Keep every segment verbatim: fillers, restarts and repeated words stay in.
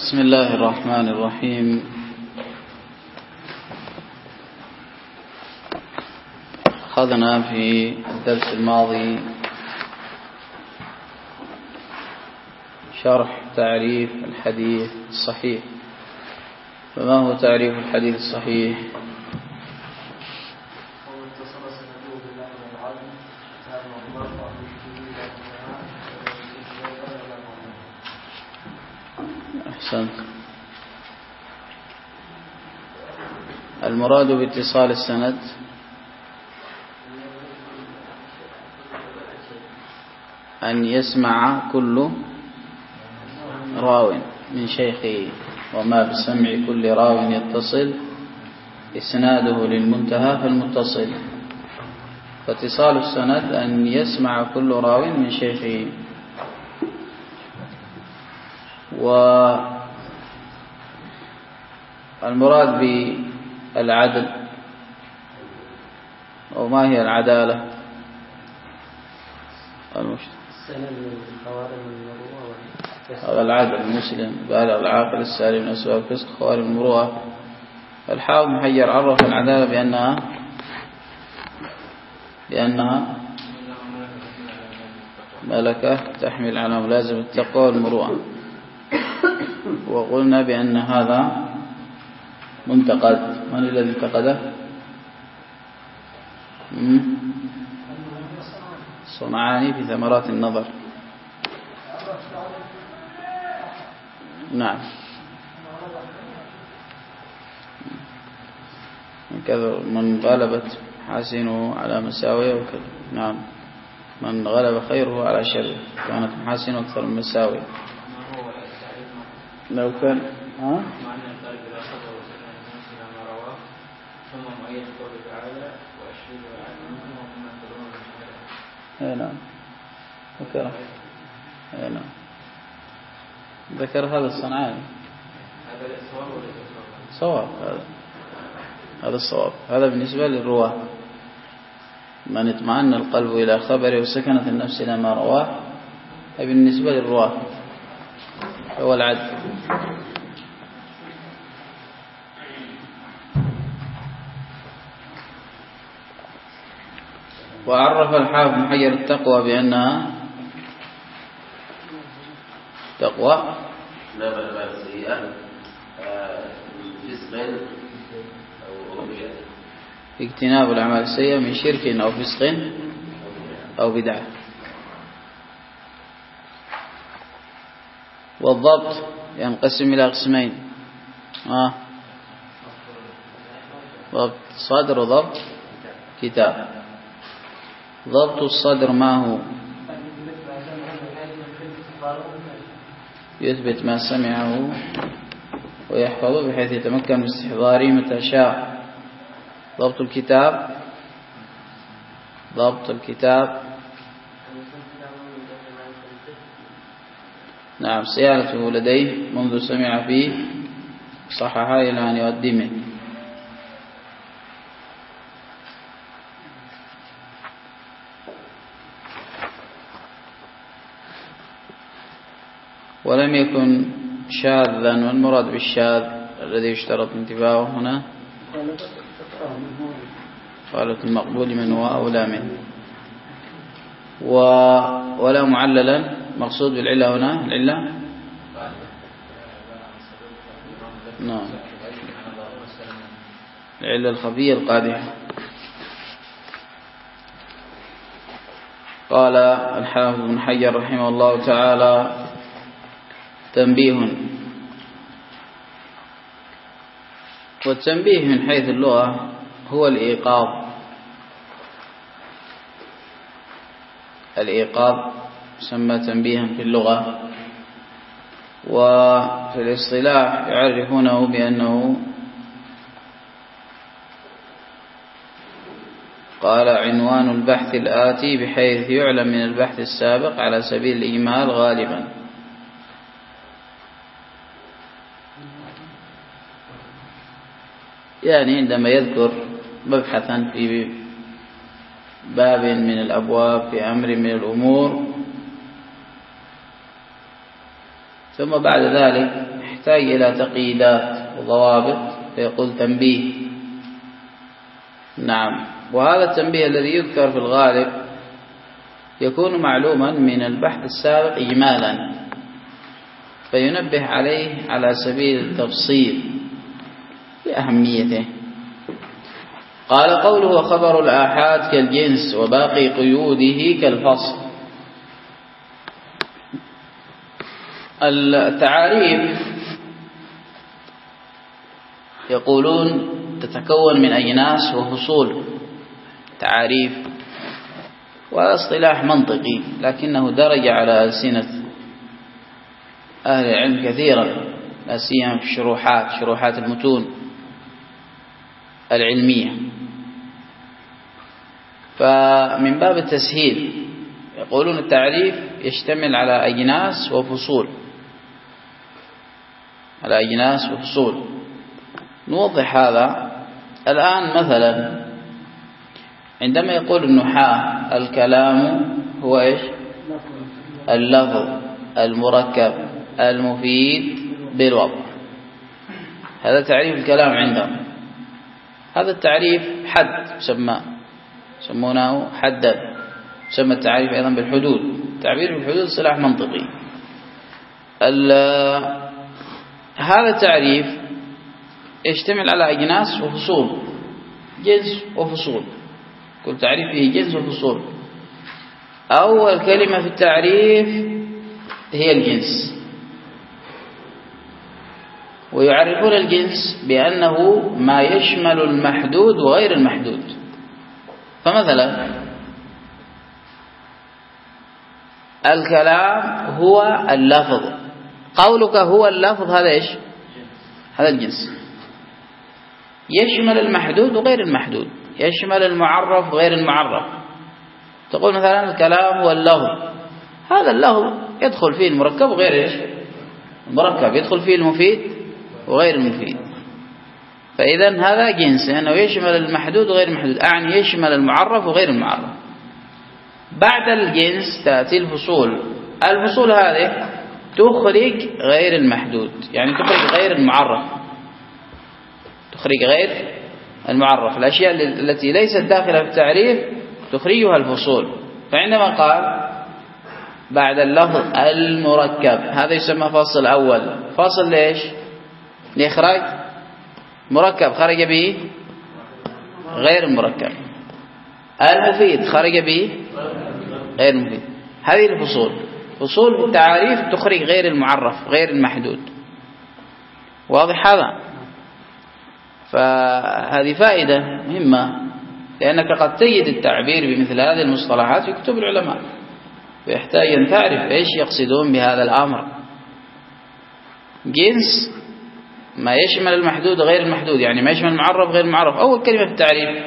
بسم الله الرحمن الرحيم. أخذنا في الدرس الماضي شرح تعريف الحديث الصحيح. فما هو تعريف الحديث الصحيح؟ أحسنت. المراد باتصال السند أن يسمع كل راو من شيخه، وما بسمع كل راو يتصل إسناده للمنتهى فالمتصل. فاتصال السند أن يسمع كل راو من شيخه. والمراد بالعدل، وما هي العدالة؟ هذا العدل المسلم بالغ العاقل السالم من أسباب الفسق خوارم المروءة. الحافظ محير عرف العدالة بأنها بأنها ملكة تحمل على ملازم التقوى والمروءة. وقلنا بأن هذا منتقد. من الذي انتقده؟ الصنعاني في ثمرات النظر. نعم، من غلبت محاسنه على مساويه وكذا. نعم، من غلب خيره على شره كانت محاسنه أكثر من مساويه. لو كان ها اي نعم ذكر اي نعم ذكر هذا الصنعاني. هذا الصواب ولا صواب؟ هذا هذا الصواب. هذا بالنسبة للرواه. من اطمأن القلب إلى خبره وسكنت النفس إلى ما رواه، أي بالنسبة للرواه هو العدل. وعرف الحافظ محير التقوى بأنها تقوى لا بل سيئة فسق أو بدعة، اجتناب الأعمال السيئة من شرك أو فسق أو بدعة. والضبط ينقسم إلى قسمين: آه. ضبط صدر وضبط كتاب. ضبط الصدر ما هو؟ يثبت ما سمعه ويحفظه بحيث يتمكن من استحضاره متى شاء. ضبط الكتاب ضبط الكتاب نعم صيانته لديه منذ سمع فيه صححه إلى أن يقدمه. ولم يكن شاذا. والمراد بالشاذ الذي يشترط انتباهه هنا قالت المقبول من هو أولى منه. و... ولا معللا. مقصود بالعلة هنا العلة نعم العلة الخفية القادحة. قال الحافظ بن حجر رحمه الله تعالى: تنبيه. والتنبيه من حيث اللغة هو الإيقاظ. الإيقاظ يسمى تنبيها في اللغة. وفي الاصطلاح يعرفونه بأنه قال: عنوان البحث الآتي بحيث يعلم من البحث السابق على سبيل الإجمال غالبا. يعني عندما يذكر مبحثا في باب من الأبواب في أمر من الأمور ثم بعد ذلك يحتاج إلى تقييدات وضوابط، فيقول تنبيه. نعم. وهذا التنبيه الذي يذكر في الغالب يكون معلوما من البحث السابق إجمالا، فينبه عليه على سبيل التفصيل لأهميته. قال قوله خبر الآحاد كالجنس وباقي قيوده كالفصل. التعاريف يقولون تتكون من أجناس وفصول. تعاريف وهذا اصطلاح منطقي لكنه درج على ألسنة أهل العلم كثيرا، لا سيما في الشروحات، شروحات المتون العلمية. فمن باب التسهيل يقولون التعريف يشتمل على أجناس وفصول، على أجناس وفصول. نوضح هذا الآن. مثلا عندما يقول النحاة الكلام هو إيش؟ اللفظ المركب المفيد بالوضع، هذا تعريف الكلام عندهم. هذا التعريف حد يسمى، يسمونه حدا، يسمى التعريف أيضا بالحدود. تعبير بالحدود صلاح منطقي. هذا التعريف يشتمل على أجناس وفصول، جنس وفصول، كل تعريف فيه جنس وفصول. أول كلمة في التعريف هي الجنس، ويعرفون الجنس بأنه ما يشمل المحدود وغير المحدود. فمثلا الكلام هو اللفظ، قولك هو اللفظ هذا إيش؟ هذا الجنس، يشمل المحدود وغير المحدود، يشمل المعرف وغير المعرف. تقول مثلا الكلام هو اللفظ، هذا اللفظ يدخل فيه المركب وغير إيش؟ المركب، يدخل فيه المفيد وغير المفيد. فإذا هذا جنس لأنه يشمل المحدود وغير المحدود، أعني يشمل المعرف وغير المعرف. بعد الجنس تأتي الفصول. الفصول هذه تخرج غير المحدود، يعني تخرج غير المعرف، تخرج غير المعرف. الأشياء التي ليست داخلة في التعريف تخرجها الفصول. فعندما قال بعد اللفظ المركب، هذا يسمى فصل أول. فصل ليش؟ لإخراج مركب خرج به غير المركب. المفيد خرج به غير المفيد. هذه الفصول. فصول التعاريف تخرج غير المعرف غير المحدود. واضح هذا؟ فهذه فائدة مهمة، لأنك قد تجد التعبير بمثل هذه المصطلحات في كتب العلماء، ويحتاج أن تعرف إيش يقصدون بهذا الأمر. جنس ما يشمل المحدود غير المحدود، يعني ما يشمل المعرف غير المعرف. أول كلمة في التعريف،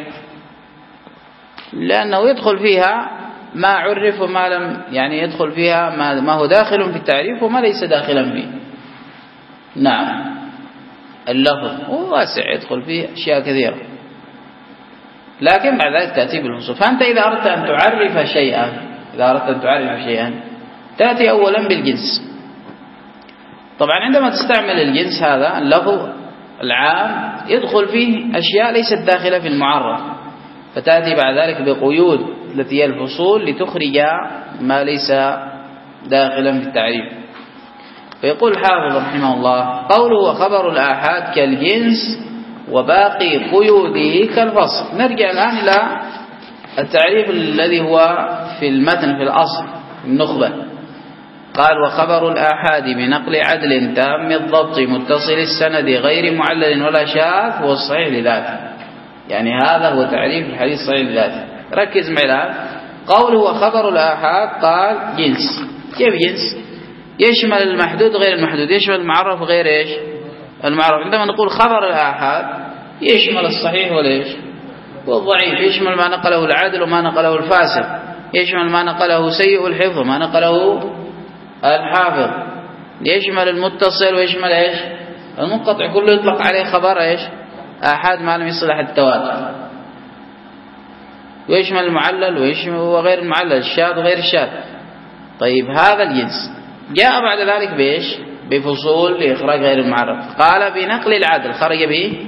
لأنه يدخل فيها ما عرف وما لم، يعني يدخل فيها ما, ما هو داخل في التعريف وما ليس داخلا فيه. نعم. اللفظ هو واسع، يدخل فيه أشياء كثيرة، لكن بعد ذلك تأتي بالفصول. فأنت إذا أردت أن تعرف شيئا، إذا أردت أن تعرف شيئا تأتي أولا بالجنس. طبعا عندما تستعمل الجنس هذا اللفظ العام يدخل فيه أشياء ليست داخلة في المعرف، فتأتي بعد ذلك بقيود التي هي الفصول لتخرج ما ليس داخلا في التعريف. فيقول الحافظ رحمه الله قوله وخبر الآحاد كالجنس وباقي قيوده كالفصل. نرجع الآن إلى التعريف الذي هو في المتن في الأصل النخبة. قال وخبر الآحاد بنقل عدل تام الضبط متصل السند غير معلل ولا شاذ هو الصحيح لذاته. يعني هذا هو تعريف الحديث الصحيح لذاته. ركز معي الآن. قوله وخبر الآحاد قال جنس. كيف جنس؟ يشمل المحدود غير المحدود، يشمل المعرف غير إيش؟ المعرف. عندما نقول خبر الآحاد يشمل الصحيح والإيش؟ والضعيف، يشمل ما نقله العادل وما نقله الفاسد، يشمل ما نقله سيء الحفظ وما نقله الحافظ، يشمل المتصل ويشمل إيش؟ المنقطع. كله يطلق عليه خبر إيش؟ آحاد ما لم يصلح التواتر. ويشمل المعلل ويشمل وغير المعلل، الشاذ وغير الشاذ. طيب هذا الجنس جاء بعد ذلك بإيش؟ بفصول لإخراج غير المعرف. قال بنقل العدل، خرج به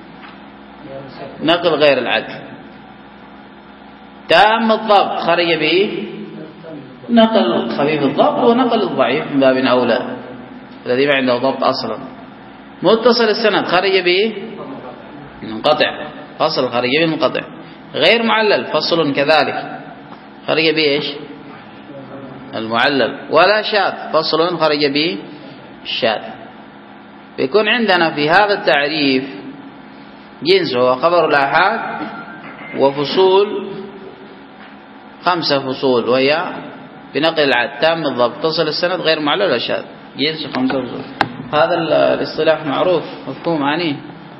نقل غير العدل. تام الضبط، خرج به نقل خفيف الضبط ونقل الضعيف من باب أولى الذي ما عنده ضبط أصلا. متصل السند، خرج به منقطع، فصل خرج به منقطع. غير معلل، فصل كذلك، خرج به ايش؟ المعلل. ولا شاذ، فصل خرج به الشاذ. بيكون عندنا في هذا التعريف جنس هو خبر الآحاد وفصول، خمسة فصول، وهي بنقل العدل تام الضبط، تصل السند، غير معلل ولا شاذ، جنس خمسة فصول. هذا الاصطلاح معروف مفهوم عنيه.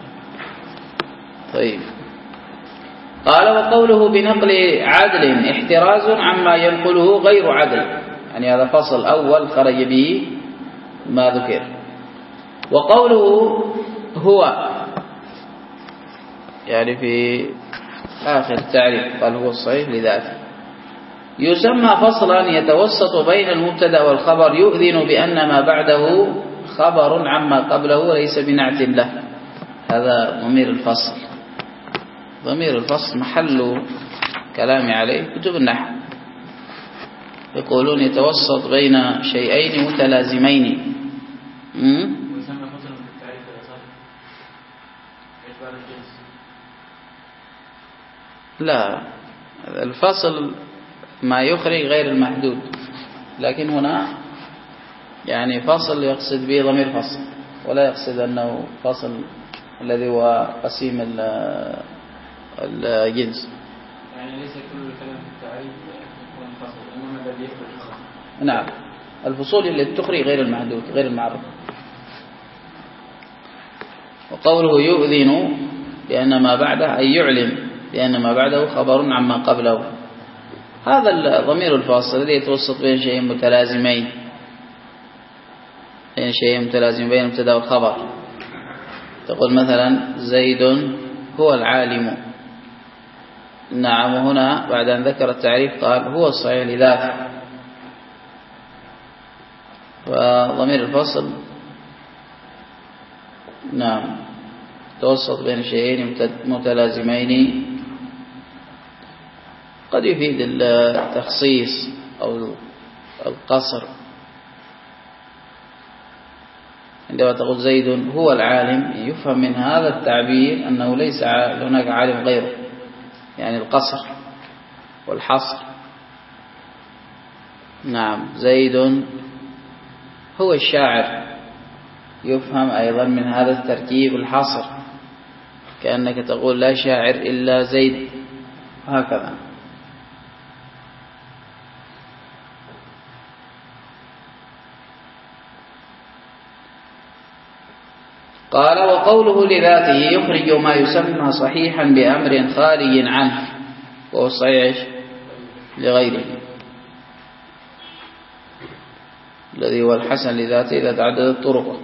طيب، قال وقوله بنقل عدل احتراز عما ينقله غير عدل، يعني هذا فصل أول خرج به ما ذكر. وقوله هو، يعني في آخر التعريف قال هو الصحيح لذاته، يسمى فصلا يتوسط بين المبتدا والخبر، يؤذن بأن ما بعده خبر عما قبله ليس بنعت له. هذا ضمير الفصل. ضمير الفصل محل كلامي عليه كتب النحو، يقولون يتوسط بين شيئين متلازمين. ويسمى فصلا في التعريف الأصح إجبار الجنس. لا، الفصل ما يخرج غير المحدود، لكن هنا يعني فصل يقصد به ضمير فصل، ولا يقصد أنه فصل الذي هو قسيم الجنس. يعني ليس كل الكلام في التعريف يكون فصل، إنما الذي يخرج فصل. نعم، الفصول التي تخرج غير المحدود غير المعرف. وقوله يؤذن بأن ما بعده، أي يعلم بأن ما بعده خبر عما قبله. هذا الضمير الفاصل الذي يتوسط بين شيئين متلازمين، بين شيئين متلازمين بين المبتدا والخبر. تقول مثلا زيد هو العالم. نعم، هنا بعد أن ذكر التعريف قال هو الصحيح لذاته. فضمير الفصل نعم توسط بين شيئين متلازمين، قد يفيد التخصيص أو القصر. عندما تقول زيد هو العالم، يفهم من هذا التعبير أنه ليس هناك عالم غيره، يعني القصر والحصر. نعم، زيد هو الشاعر، يفهم أيضا من هذا التركيب الحصر، كأنك تقول لا شاعر إلا زيد، هكذا. قال وقوله لذاته يخرج ما يسمى صحيحا بأمر خارج عنه، وهو الصحيح لغيره، الذي هو الحسن لذاته إذا تعددت طرقه.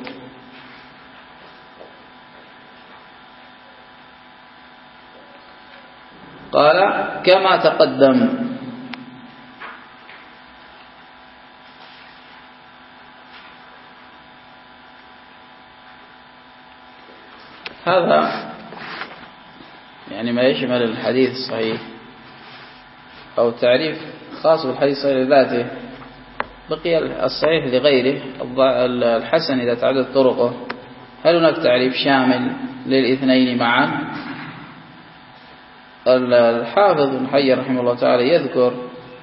قال كما تقدم. هذا يعني ما يشمل الحديث الصحيح أو تعريف خاص بالحديث الصحيح لذاته. بقي الصحيح لغيره، الحسن إذا تعددت طرقه. هل هناك تعريف شامل للاثنين معا؟ الحافظ ابن حجر رحمه الله تعالى يذكر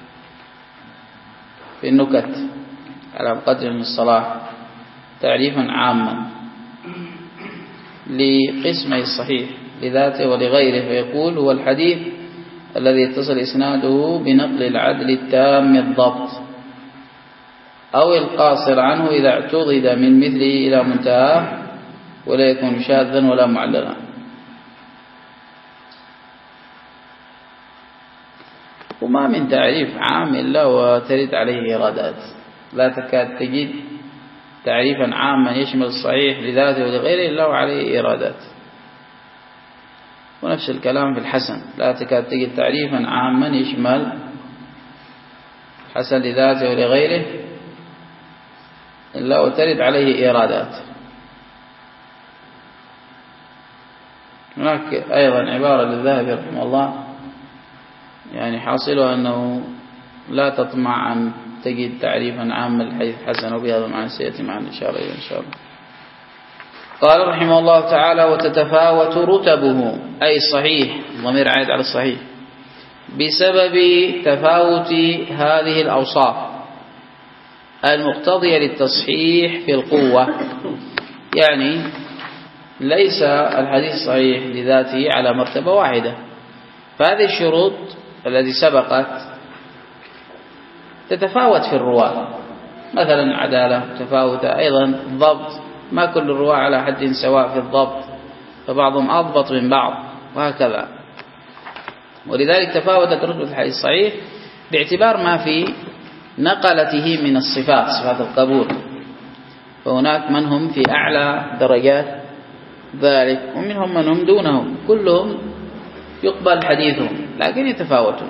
في النكت على مقدم من الصلاح تعريفا عاما لقسمي الصحيح لذاته ولغيره، فيقول هو الحديث الذي يتصل إسناده بنقل العدل التام الضبط أو القاصر عنه إذا اعتضد من مثله إلى منتهاه ولا يكون شاذا ولا معللا. وما من تعريف عام إلا وترد عليه إرادات، لا تكاد تجد تعريفا عاما يشمل الصحيح لذاته ولغيره إلا وعليه إرادات. ونفس الكلام في الحسن، لا تكاد تجد تعريفا عاما يشمل حسن لذاته ولغيره إلا وترد عليه إيرادات. هناك أيضا عبارة للذهبي رحمه الله يعني حاصله أنه لا تطمع أن تجد تعريفا عاما للحديث حسن، وبهذا المعنى سيأتي معنا إن شاء الله إن شاء الله. قال رحمه الله تعالى: وتتفاوت رتبه، أي الصحيح، ضمير عائد على الصحيح، بسبب تفاوت هذه الأوصاف المقتضية للتصحيح في القوة. يعني ليس الحديث الصحيح لذاته على مرتبة واحدة، فهذه الشروط التي سبقت تتفاوت في الرواة، مثلا عدالة متفاوتة، أيضا ضبط، ما كل الرواة على حد سواء في الضبط، فبعضهم أضبط من بعض وهكذا. ولذلك تفاوتت رتبة الحديث الصحيح باعتبار ما في نقلته من الصفات، صفات القبول، فهناك من هم في أعلى درجات ذلك ومنهم من هم دونهم، كلهم يقبل حديثهم لكن يتفاوتون.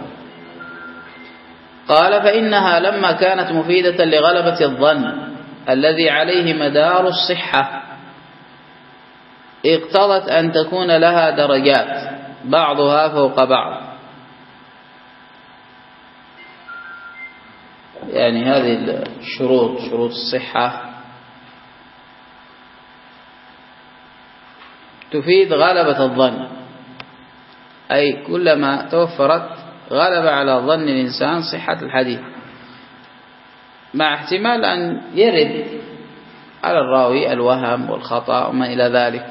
قال: فإنها لما كانت مفيدة لغلبة الظن الذي عليه مدار الصحة اقتضت أن تكون لها درجات بعضها فوق بعض. يعني هذه الشروط، شروط الصحة، تفيد غلبة الظن، أي كلما توفرت غلب على ظن الإنسان صحة الحديث، مع احتمال أن يرد على الراوي الوهم والخطأ وما إلى ذلك،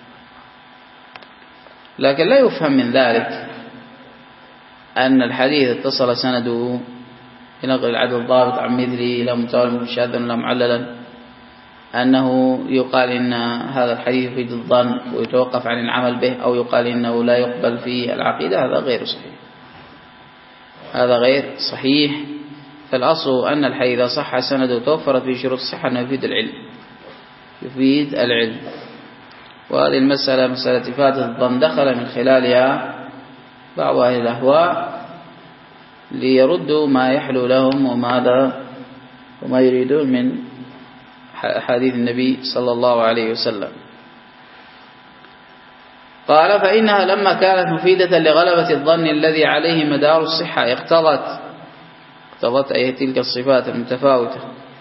لكن لا يفهم من ذلك أن الحديث اتصل سنده بنقل العدل الضابط عن مثله إلى متوالم شاذا ولا معللا، أنه يقال إن هذا الحديث يفيد الظن ويتوقف عن العمل به، أو يقال إنه لا يقبل في العقيدة. هذا غير صحيح، هذا غير صحيح. فالأصل أن الحديث إذا صح سنده توفرت في شروط الصحة أنه يفيد العلم، يفيد العلم. وهذه المسألة مسألة إفادة الظن دخل من خلالها بعض أهل الأهواء ليردوا ما يحلو لهم وماذا وما يريدون من حديث النبي صلى الله عليه وسلم. قال: فإنها لما كانت مفيدة لغلبة الظن الذي عليه مدار الصحة اقتضت اقتضت أي تلك الصفات المتفاوتة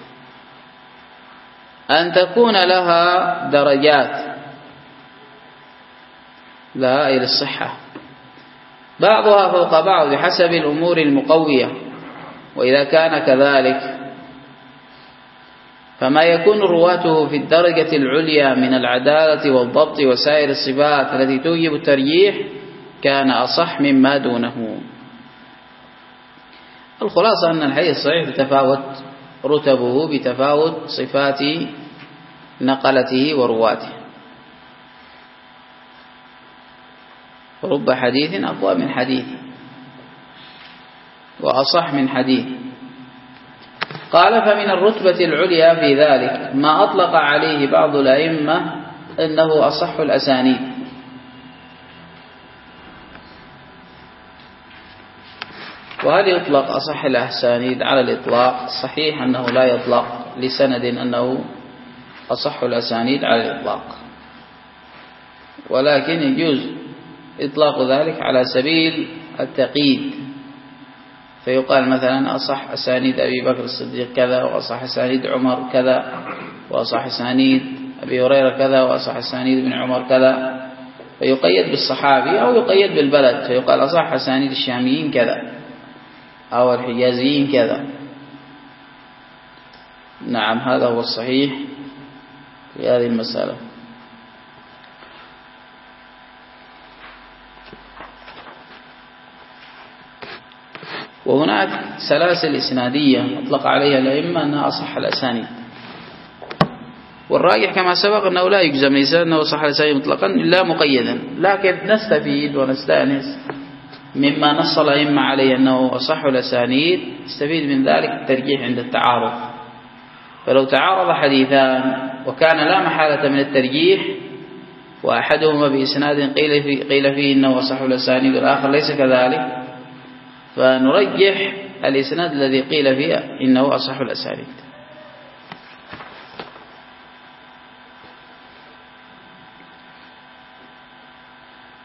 أن تكون لها درجات، لها أي للصحة، بعضها فوق بعض بحسب الأمور المقوية. وإذا كان كذلك فما يكون رواته في الدرجة العليا من العدالة والضبط وسائر الصفات التي توجب الترجيح كان أصح مما دونه. الخلاصة أن الحديث الصحيح تتفاوت رتبه بتفاوت صفات نقلته ورواته، رب حديث أقوى من حديث وأصح من حديث. قال: فمن الرتبة العليا في ذلك ما أطلق عليه بعض الأئمة أنه أصح الأسانيد. وهل يطلق أصح الأسانيد على الإطلاق؟ صحيح أنه لا يطلق لسند أنه أصح الأسانيد على الإطلاق، ولكن يجوز إطلاق ذلك على سبيل التقييد، فيقال مثلا أصح أسانيد أبي بكر الصديق كذا، وأصح أسانيد عمر كذا، وأصح أسانيد أبي هريرة كذا، وأصح أسانيد ابن عمر كذا، فيقيد بالصحابي أو يقيد بالبلد، فيقال أصح أسانيد الشاميين كذا أو الحجازيين كذا. نعم، هذا هو الصحيح في هذه المسألة. وهناك سلاسل إسنادية أطلق عليها الأئمة أنها أصح الأسانيد، والراجح كما سبق أنه لا يجزم ليس أنه صح الأسانيد مطلقا إلا مقيدا، لكن نستفيد ونستأنس مما نص الأئمة عليه أنه أصح الأسانيد، نستفيد من ذلك الترجيح عند التعارض. فلو تعارض حديثان وكان لا محالة من الترجيح، وأحدهما بإسناد قيل فيه, قيل فيه أنه أصح الأسانيد والآخر ليس كذلك، فنرجح الإسناد الذي قيل فيه إنه أصح الأسانيد.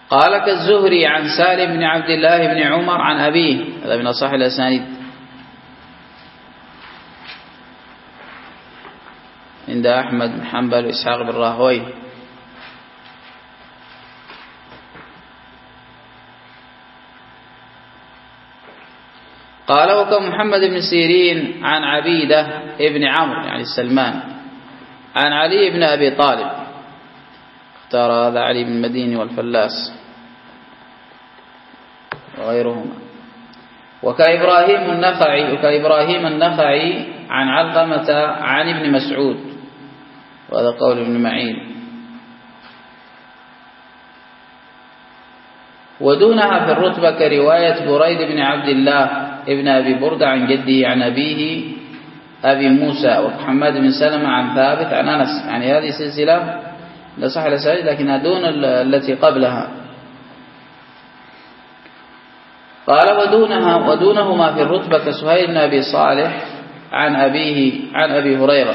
قال كالزهري عن سالم بن عبد الله بن عمر عن أبيه، هذا من أصح الأسانيد عند أحمد بن حنبل وإسحاق بن راهويه. قال وكمحمد بن سيرين عن عبيدة ابن عمرو يعني السلمان عن علي بن أبي طالب، اختار هذا علي بن المديني والفلاس وغيرهما. وكإبراهيم النخعي وكإبراهيم النخعي عن علقمة عن ابن مسعود، وهذا قول ابن معين. ودونها في الرتبة كرواية بريد بن عبد الله ابن أبي بردة عن جده عن أبيه أبي موسى، ومحمد بن سلمة عن ثابت عن أنس، يعني هذه سلسلة لصح الأسانيد لكنها دون التي قبلها. قال ودونها ودونهما في الرتبة كسهيل بن أبي صالح عن أبيه عن أبي هريرة،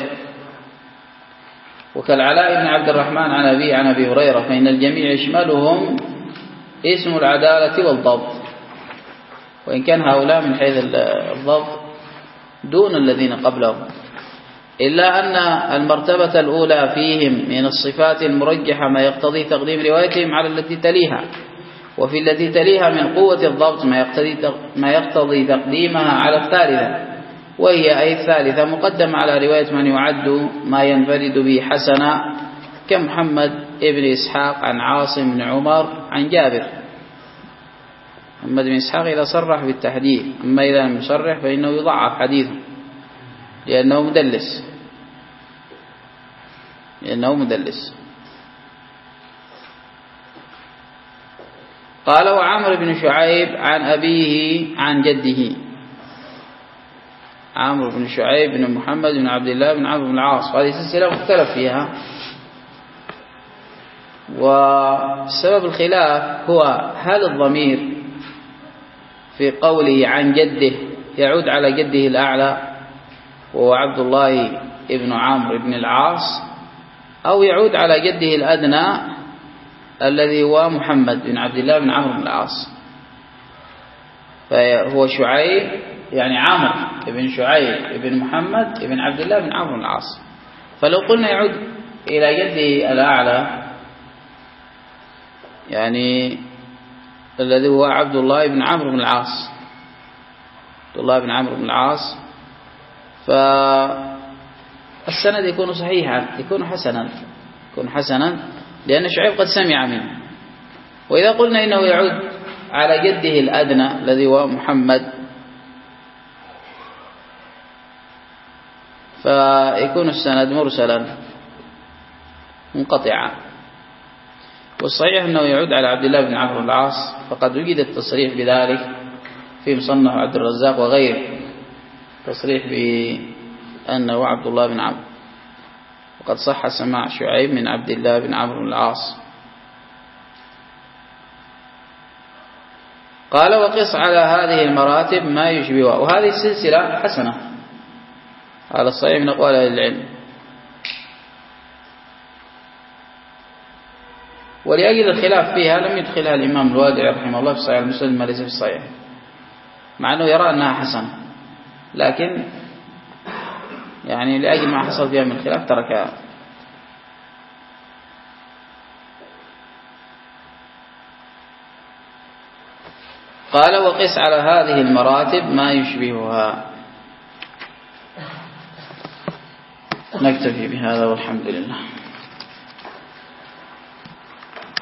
وكالعلاء بن عبد الرحمن عن أبيه عن أبي هريرة، فإن الجميع يشملهم اسم العدالة والضبط، وإن كان هؤلاء من حيث الضبط دون الذين قبلهم، إلا أن المرتبة الأولى فيهم من الصفات المرجحة ما يقتضي تقديم روايتهم على التي تليها، وفي التي تليها من قوة الضبط ما يقتضي ما يقتضي تقديمها على الثالثة، وهي أي الثالثة مقدمة على رواية من يعد ما ينفرد به حسنا كمحمد ابن إسحاق عن عاصم بن عمر عن جابر. محمد بن إسحاق إذا صرح بالتحديث، أما إذا لم يصرح فإنه يضعف حديثه لأنه مدلس لأنه مدلس قال وعمر بن شعيب عن أبيه عن جده، عمرو بن شعيب بن محمد بن عبد الله بن عمرو بن العاص، وهذه سلسلة مختلف فيها. وسبب الخلاف هو هل الضمير في قوله عن جده يعود على جده الأعلى وهو عبد الله بن عمرو بن العاص، أو يعود على جده الأدنى الذي هو محمد بن عبد الله بن عمرو بن العاص. فهو شعيب يعني عمرو بن شعيب بن محمد بن عبد الله بن عمرو بن العاص، فلو قلنا يعود إلى جده الأعلى يعني الذي هو عبد الله بن عمرو بن العاص عبد الله بن عمرو بن العاص فالسند يكون صحيحا، يكون حسنا يكون حسنا لأن شعيب قد سمع منه. وإذا قلنا إنه يعود على جده الأدنى الذي هو محمد فيكون السند مرسلا منقطعا. والصحيح أنه يعود على عبد الله بن عمرو بن العاص، فقد وجد التصريح بذلك في مصنف عبد الرزاق وغيره، تصريح بأنه عبد الله بن عمرو، وقد صح سماع شعيب من عبد الله بن عمرو بن العاص. قال وقص على هذه المراتب ما يشبهها، وهذه السلسلة حسنة على الصحيح من أقوال أهل العلم. ولأجل الخلاف فيها لم يدخلها الإمام الوادعي رحمه الله في صحيح المسلم ما ليس في الصحيح، مع أنه يرى أنها حسنة، لكن يعني لأجل ما حصل فيها من الخلاف تركها. قال وقس على هذه المراتب ما يشبهها. نكتفي بهذا والحمد لله.